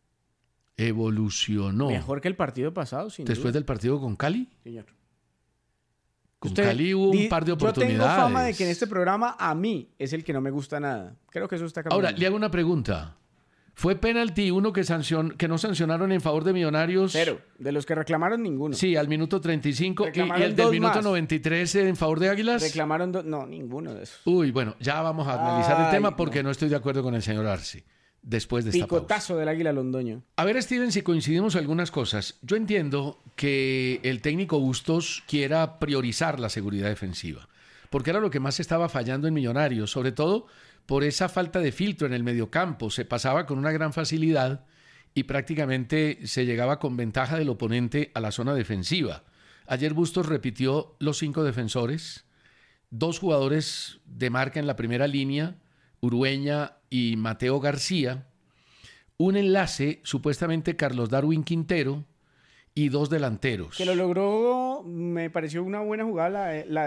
Evolucionó. Mejor que el partido pasado, sin Después duda. del partido con Cali. Señor. Con Usted Cali hubo un par de oportunidades. Yo tengo fama de que en este programa a mí es el que no me gusta nada. Creo que eso está cambiando. Ahora, le hago una pregunta. ¿Fue penalti uno que no sancionaron en favor de Millonarios? 0. De los que reclamaron, ninguno. Sí, al minuto 35. Y Reclamaron el del dos minuto más. 93 en favor de Águilas. Reclamaron no, ninguno de esos. Uy, bueno, ya vamos a analizar el Ay, tema porque no. no estoy de acuerdo con el señor Arce. Después de esta pausa. Picotazo del Águila Londoño. A ver, Steven, si coincidimos en algunas cosas. Yo entiendo que el técnico Bustos quiera priorizar la seguridad defensiva, porque era lo que más estaba fallando en Millonarios, sobre todo por esa falta de filtro en el mediocampo. Se pasaba con una gran facilidad y prácticamente se llegaba con ventaja del oponente a la zona defensiva. Ayer Bustos repitió los 5 defensores, 2 jugadores de marca en la primera línea, Urueña y Mateo García, un enlace, supuestamente Carlos Darwin Quintero, y 2 delanteros. Que lo logró, me pareció una buena jugada.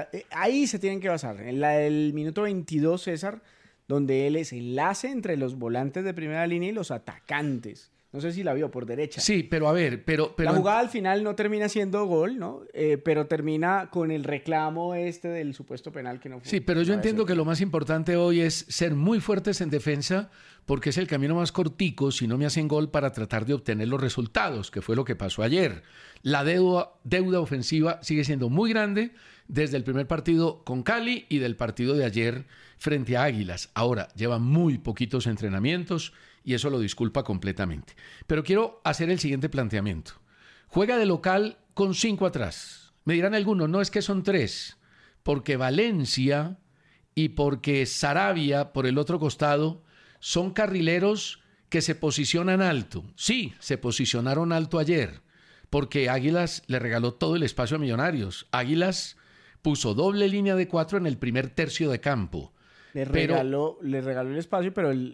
Ahí se tienen que basar. En la del minuto 22, César, donde él es enlace entre los volantes de primera línea y los atacantes. No sé si la vio por derecha. Sí, pero a ver, pero La jugada al final no termina siendo gol, ¿no? Pero termina con el reclamo del supuesto penal que no fue. sí, pero yo no entiendo debe que ser. lo más importante hoy es ser muy fuertes en defensa porque es el camino más cortico si no me hacen gol para tratar de obtener los resultados, que fue lo que pasó ayer. La deuda ofensiva sigue siendo muy grande desde el primer partido con Cali y del partido de ayer frente a Águilas. Ahora, lleva muy poquitos entrenamientos y eso lo disculpa completamente. Pero quiero hacer el siguiente planteamiento. Juega de local con 5 atrás. Me dirán algunos, no, es que son 3, porque Valencia y porque Sarabia, por el otro costado, son carrileros que se posicionan alto. Sí, se posicionaron alto ayer, porque Águilas le regaló todo el espacio a Millonarios. Águilas puso doble línea de 4 en el primer tercio de campo. Le regaló el espacio, pero el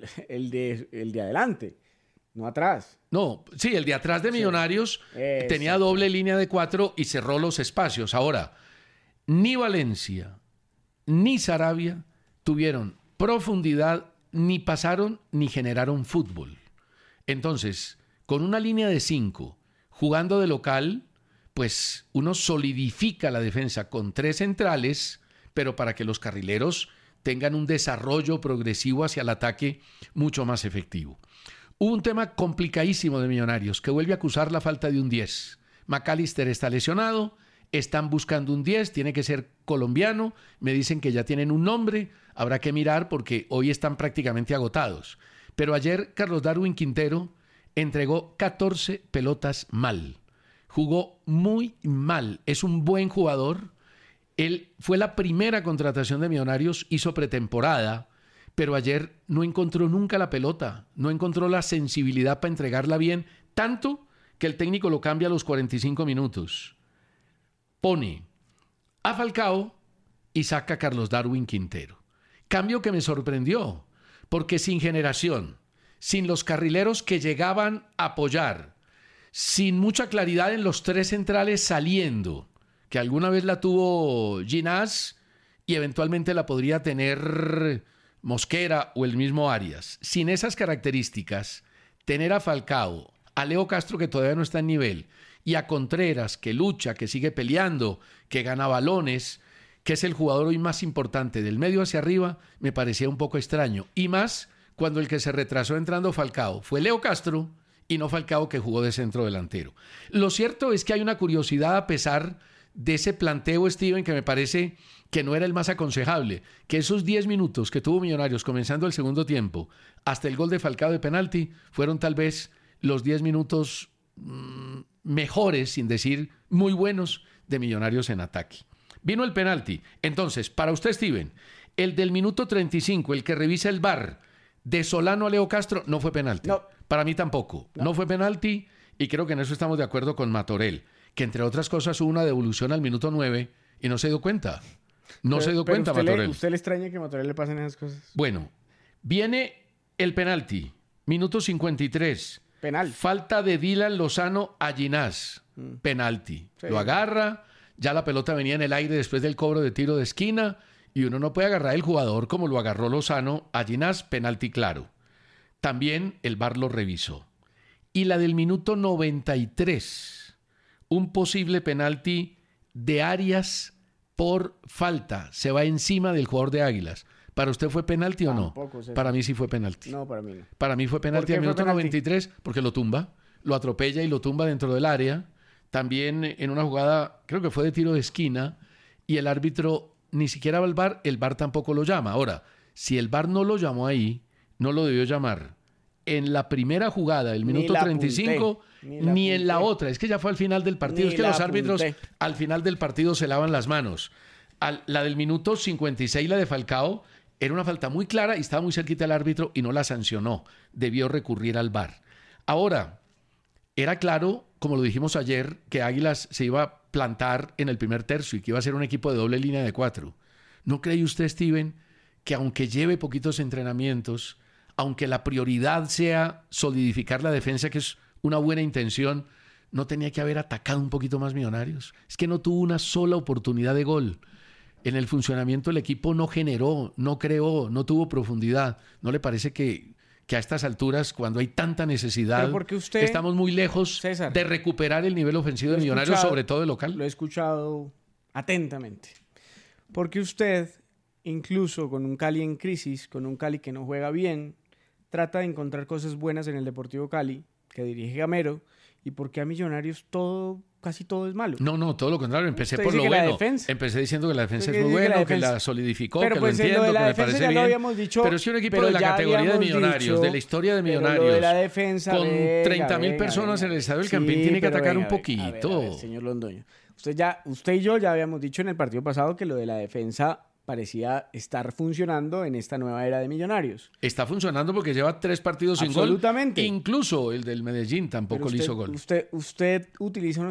de adelante, no atrás. No, sí, el de atrás de Millonarios Eso. tenía doble línea de 4 y cerró los espacios. Ahora, ni Valencia ni Sarabia tuvieron profundidad, ni pasaron, ni generaron fútbol. Entonces, con una línea de 5, jugando de local, pues uno solidifica la defensa con 3 centrales, pero para que los carrileros tengan un desarrollo progresivo hacia el ataque mucho más efectivo. Hubo un tema complicadísimo de Millonarios, que vuelve a acusar la falta de un 10. McAllister está lesionado, están buscando un 10, tiene que ser colombiano, me dicen que ya tienen un nombre, habrá que mirar porque hoy están prácticamente agotados. Pero ayer Carlos Darwin Quintero entregó 14 pelotas mal. Jugó muy mal, es un buen jugador, Él fue la primera contratación de Millonarios, hizo pretemporada, pero ayer no encontró nunca la pelota, no encontró la sensibilidad para entregarla bien, tanto que el técnico lo cambia a los 45 minutos. Pone a Falcao y saca a Carlos Darwin Quintero. Cambio que me sorprendió, porque sin generación, sin los carrileros que llegaban a apoyar, sin mucha claridad en los tres centrales saliendo, que alguna vez la tuvo Ginás y eventualmente la podría tener Mosquera o el mismo Arias. Sin esas características, tener a Falcao, a Leo Castro, que todavía no está en nivel, y a Contreras, que lucha, que sigue peleando, que gana balones, que es el jugador hoy más importante del medio hacia arriba, me parecía un poco extraño. Y más cuando el que se retrasó entrando Falcao fue Leo Castro y no Falcao, que jugó de centro delantero. Lo cierto es que hay una curiosidad a pesar de ese planteo, Steven, que me parece que no era el más aconsejable, que esos 10 minutos que tuvo Millonarios comenzando el segundo tiempo hasta el gol de Falcao de penalti fueron tal vez los 10 minutos mejores, sin decir muy buenos, de Millonarios en ataque. Vino el penalti. Entonces, para usted, Steven, el del minuto 35, el que revisa el VAR de Solano a Leo Castro, no fue penalti. No. Para mí tampoco. No fue penalti y creo que en eso estamos de acuerdo con Matorel, que entre otras cosas hubo una devolución al minuto 9 y no se dio cuenta. No se dio cuenta, Matorel. ¿Usted le extraña que a Matorel le pasen esas cosas? Bueno, viene el penalti, minuto 53. Penal. Falta de Dylan Lozano a Ginás. Penalti. Sí. Lo agarra, ya la pelota venía en el aire después del cobro de tiro de esquina y uno no puede agarrar el jugador como lo agarró Lozano a Ginás, penalti claro. También el VAR lo revisó. Y la del minuto 93, un posible penalti de Arias por falta. Se va encima del jugador de Águilas. ¿Para usted fue penalti o no? Tampoco, César. Para mí sí fue penalti. No, para mí no. Para mí fue penalti ¿Por qué al fue minuto penalti? 93 porque lo tumba, lo atropella y lo tumba dentro del área. También en una jugada, creo que fue de tiro de esquina, y el árbitro ni siquiera va al VAR, el VAR tampoco lo llama. Ahora, si el VAR no lo llamó ahí, no lo debió llamar en la primera jugada del minuto 35, ni en la otra. Es que ya fue al final del partido. Es que los árbitros al final del partido se lavan las manos. La del minuto 56, la de Falcao, era una falta muy clara y estaba muy cerquita el árbitro y no la sancionó. Debió recurrir al VAR. Ahora, era claro, como lo dijimos ayer, que Águilas se iba a plantar en el primer tercio y que iba a ser un equipo de doble línea de 4. ¿No cree usted, Steven, que aunque lleve poquitos entrenamientos, aunque la prioridad sea solidificar la defensa, que es una buena intención, no tenía que haber atacado un poquito más Millonarios? Es que no tuvo una sola oportunidad de gol. En el funcionamiento el equipo no generó, no creó, no tuvo profundidad. ¿No le parece que a estas alturas, cuando hay tanta necesidad, estamos muy lejos, César, de recuperar el nivel ofensivo de Millonarios, sobre todo de local? Lo he escuchado atentamente. Porque usted, incluso con un Cali en crisis, con un Cali que no juega bien, trata de encontrar cosas buenas en el Deportivo Cali, que dirige Gamero, y porque a Millonarios casi todo es malo. No, todo lo contrario. Empecé usted por lo bueno. Defensa. Empecé diciendo que la defensa es muy buena, que la solidificó, pero que pues lo entiendo, lo de que me parece bien. habíamos dicho, pero si un equipo de la categoría de Millonarios, de la historia de Millonarios, lo de la defensa, con 30.000 personas en el Estadio del Campín, tiene que atacar un poquito. A ver, señor Londoño. Usted y yo ya habíamos dicho en el partido pasado que lo de la defensa parecía estar funcionando en esta nueva era de Millonarios. Está funcionando porque lleva 3 partidos sin gol. Absolutamente. Incluso el del Medellín tampoco le hizo gol. Usted utiliza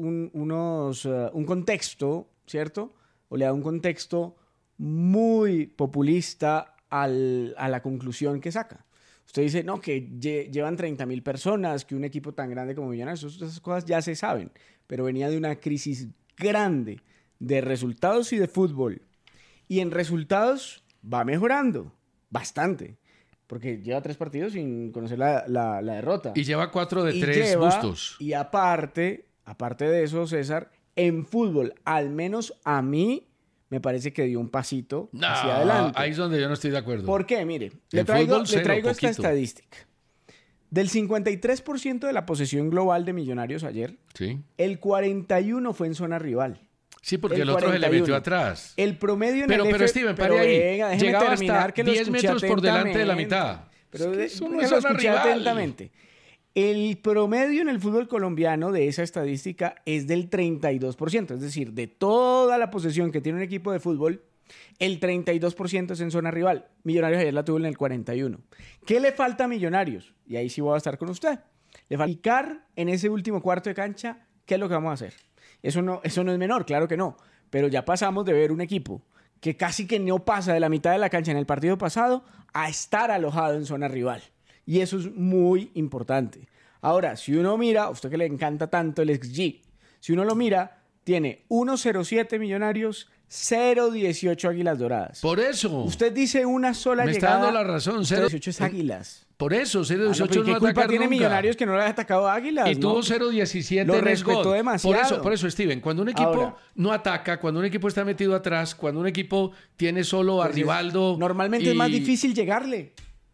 un contexto, ¿cierto? O le da un contexto muy populista a la conclusión que saca. Usted dice, no, que llevan 30.000 personas, que un equipo tan grande como Millonarios, esas cosas ya se saben, pero venía de una crisis grande de resultados y de fútbol. Y en resultados va mejorando bastante, porque lleva 3 partidos sin conocer la derrota. Y lleva 4 de 3 bustos. Y aparte de eso, César, en fútbol, al menos a mí, me parece que dio un pasito hacia adelante. Ahí es donde yo no estoy de acuerdo. ¿Por qué? Mire, le traigo esta estadística. Del 53% de la posesión global de Millonarios ayer, sí, el 41% fue en zona rival. Sí, porque el otro se le metió atrás. El promedio en pero Steven, pare ahí. Venga, llegaba hasta 10 metros por delante de la mitad. Pero eso no lo escuché atentamente. El promedio en el fútbol colombiano de esa estadística es del 32%, es decir, de toda la posesión que tiene un equipo de fútbol, el 32% es en zona rival. Millonarios ayer la tuvo en el 41%. ¿Qué le falta a Millonarios? Y ahí sí voy a estar con usted. Le falta picar en ese último cuarto de cancha. ¿Qué es lo que vamos a hacer? Eso no es menor, claro que no. Pero ya pasamos de ver un equipo que casi que no pasa de la mitad de la cancha en el partido pasado a estar alojado en zona rival. Y eso es muy importante. Ahora, si uno mira, a usted que le encanta tanto el XG, si uno lo mira, tiene 1.07 Millonarios, 0.18 Águilas Doradas. Por eso. Usted dice una sola me llegada. Me está dando la razón. 0.18 es Águilas. Por eso, 0.18 ¿Qué no culpa atacar tiene nunca. Millonarios que no le haya atacado a Águilas? Y tuvo 0.17 Lo en el respetó gol. demasiado. Por eso, Steven, cuando un equipo Ahora, no ataca, cuando un equipo está metido atrás, cuando un equipo tiene solo a Rivaldo... Normalmente es más difícil llegarle.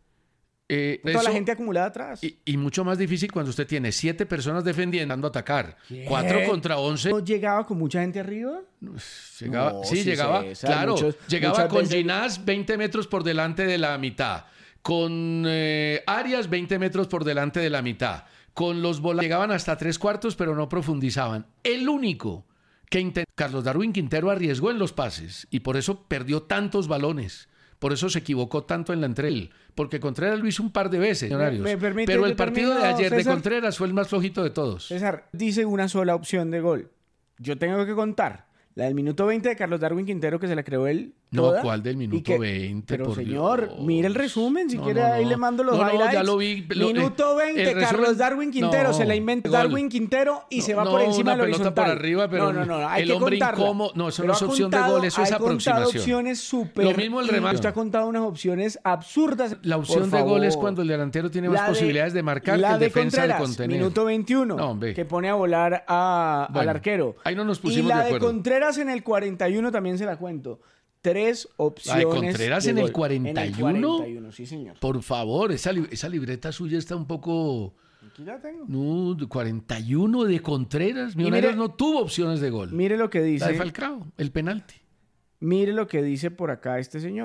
Toda la gente acumulada atrás. Y mucho más difícil cuando usted tiene 7 personas defendiendo, dando a atacar. 4 contra 11. ¿No llegaba con mucha gente arriba? Llegaba, No, sí, sí, llegaba. César, Claro, llegaba muchas con veces... Ginás 20 metros por delante de la mitad. Con Arias 20 metros por delante de la mitad. Con los volantes llegaban hasta 3/4, pero no profundizaban. El único que Carlos Darwin Quintero arriesgó en los pases y por eso perdió tantos balones. Por eso se equivocó tanto en la entrega. Porque Contreras lo hizo un par de veces, pero el partido de ayer de Contreras fue el más flojito de todos. César, dice una sola opción de gol. Yo tengo que contar la del minuto 20 de Carlos Darwin Quintero, que se la creó él toda. No, ¿cuál del minuto 20? Pero por señor, Dios. mire el resumen, si quiere ahí le mando los highlights. No, ya lo vi. Minuto 20, Carlos Darwin Quintero, se la inventa Darwin Quintero y se va por encima del horizontal. Pelota por arriba, pero no, hay el que hombre contarla. incómodo. No, eso no es opción de gol, eso es aproximación. Opciones súper. Lo mismo el remate. Usted ha contado unas opciones absurdas. La opción de gol es cuando el delantero tiene más posibilidades de marcar que el defensa de contener. Minuto 21, que pone a volar al arquero. Ahí no nos pusimos de acuerdo. Y la de Contreras en el 41 también se la cuento. 3 opciones. ¿La de Contreras en el 41? En el 41, sí, señor. Por favor, esa libreta suya está un poco... Aquí la tengo. No, 41 de Contreras. Millonarios no tuvo opciones de gol. Mire lo que dice. La de Falcao, el penalti. Mire lo que dice por acá este señor.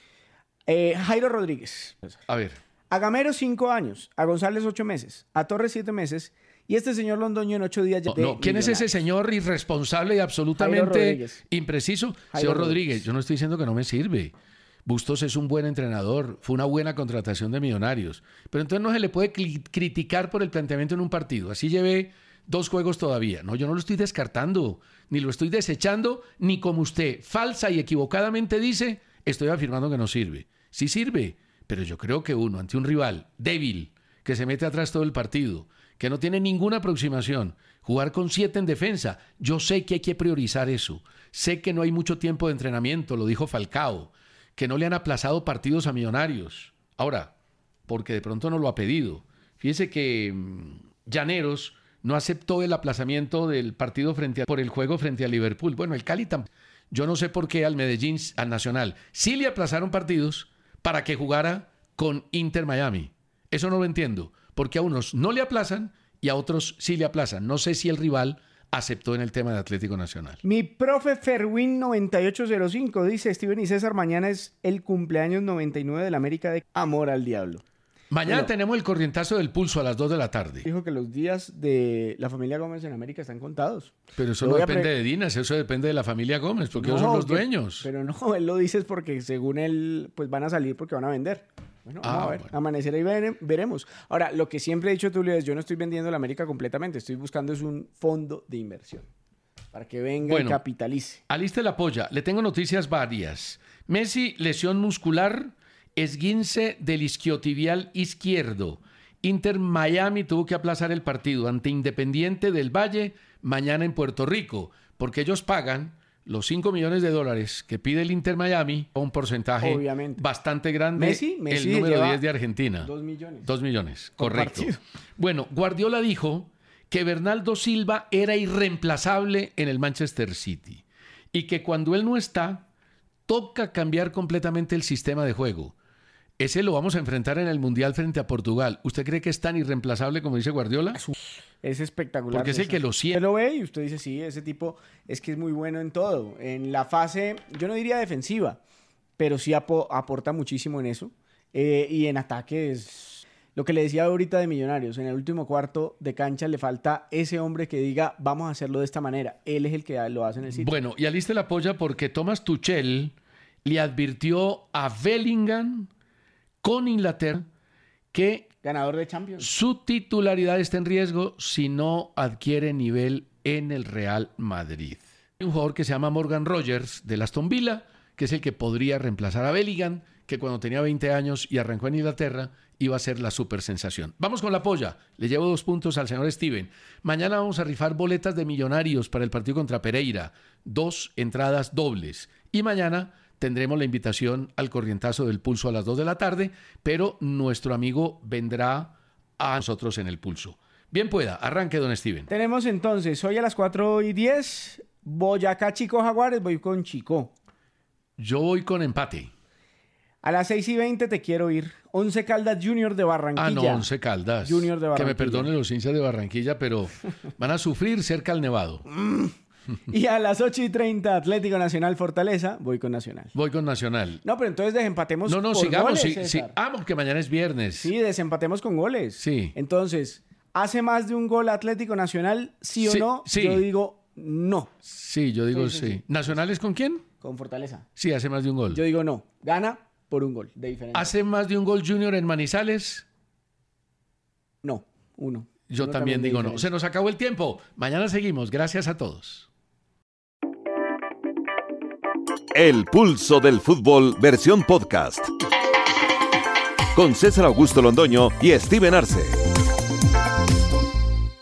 Jairo Rodríguez. A ver. A Gamero 5 años, a González 8 meses, a Torres 7 meses y este señor Londoño en 8 días. ¿Quién es ese señor irresponsable y absolutamente impreciso? Señor Rodríguez, yo no estoy diciendo que no me sirve. Bustos es un buen entrenador, fue una buena contratación de Millonarios, pero entonces no se le puede criticar por el planteamiento en un partido. Así llevé 2 juegos todavía. No, yo no lo estoy descartando, ni lo estoy desechando, ni como usted falsa y equivocadamente dice, estoy afirmando que no sirve. Sí sirve, pero yo creo que uno ante un rival débil, que se mete atrás todo el partido, que no tiene ninguna aproximación, jugar con 7 en defensa, yo sé que hay que priorizar eso. Sé que no hay mucho tiempo de entrenamiento, lo dijo Falcao, que no le han aplazado partidos a Millonarios. Ahora, porque de pronto no lo ha pedido. Fíjese que Llaneros no aceptó el aplazamiento del partido por el juego frente a Liverpool. Bueno, el Cali tampoco. Yo no sé por qué al Medellín, al Nacional, sí le aplazaron partidos para que jugara con Inter Miami. Eso no lo entiendo, porque a unos no le aplazan y a otros sí le aplazan. No sé si el rival aceptó en el tema de Atlético Nacional. Mi profe Ferwin 9805 dice, Steven y César, mañana es el cumpleaños 99 del América de Amor al Diablo. Mañana tenemos el corrientazo del pulso a las 2 de la tarde. Dijo que los días de la familia Gómez en América están contados. Pero eso no depende de Dinas, eso depende de la familia Gómez, porque ellos son los dueños. Pero no, él lo dice porque según él, pues van a salir porque van a vender. Bueno, vamos a ver, amanecer ahí veremos. Ahora, lo que siempre he dicho, Tulio, es yo no estoy vendiendo la América completamente, estoy buscando es un fondo de inversión para que venga y capitalice. Aliste la polla, le tengo noticias varias. Messi, lesión muscular, esguince del isquiotibial izquierdo. Inter Miami tuvo que aplazar el partido ante Independiente del Valle mañana en Puerto Rico, porque ellos pagan los $5 millones que pide el Inter Miami, un porcentaje bastante grande. Messi el número 10 de Argentina. 2 millones. 2 millones, correcto. Bueno, Guardiola dijo que Bernardo Silva era irreemplazable en el Manchester City y que cuando él no está, toca cambiar completamente el sistema de juego. Ese lo vamos a enfrentar en el Mundial frente a Portugal. ¿Usted cree que es tan irreemplazable como dice Guardiola? Es espectacular. Porque es el que lo siente. Usted lo ve y usted dice, sí, ese tipo es que es muy bueno en todo. En la fase, yo no diría defensiva, pero sí aporta muchísimo en eso. Y en ataque Lo que le decía ahorita de Millonarios, en el último cuarto de cancha le falta ese hombre que diga, vamos a hacerlo de esta manera. Él es el que lo hace en el sitio. Bueno, y aliste la polla porque Thomas Tuchel le advirtió a Bellingham con Inglaterra que Ganador de Champions. su titularidad está en riesgo si no adquiere nivel en el Real Madrid. Hay un jugador que se llama Morgan Rogers del Aston Villa, que es el que podría reemplazar a Bellingham, que cuando tenía 20 años y arrancó en Inglaterra, iba a ser la super sensación. Vamos con la polla. Le llevo 2 puntos al señor Steven. Mañana vamos a rifar boletas de Millonarios para el partido contra Pereira. 2 entradas dobles. Y mañana tendremos la invitación al corrientazo del Pulso a las 2 de la tarde, pero nuestro amigo vendrá a nosotros en el Pulso. Bien pueda. Arranque, don Steven. Tenemos entonces, hoy a las 4:10, Boyacá Chico Jaguares, voy con Chico. Yo voy con empate. A las 6:20 te quiero ir. 11 Caldas Junior de Barranquilla. Ah, no, 11 Caldas. Junior de Barranquilla. Que me perdonen los hinchas de Barranquilla, pero van a sufrir cerca al Nevado. Y a las 8:30 Atlético Nacional Fortaleza, voy con Nacional. Voy con Nacional. No, pero entonces desempatemos No, por sigamos. goles, César. Porque mañana es viernes. Sí, desempatemos con goles. Sí. Entonces, ¿hace más de un gol Atlético Nacional, sí o Sí, no? sí. Yo digo no. Sí, yo digo Sí, sí. sí, sí. ¿Nacional es con quién? Con Fortaleza. Sí, hace más de un gol. Yo digo no. Gana por un gol de diferencia. ¿Hace más de un gol Junior en Manizales? No, uno. Yo Uno también de digo no. diferencia. Se nos acabó el tiempo. Mañana seguimos. Gracias a todos. El Pulso del Fútbol, versión podcast. Con César Augusto Londoño y Steven Arce.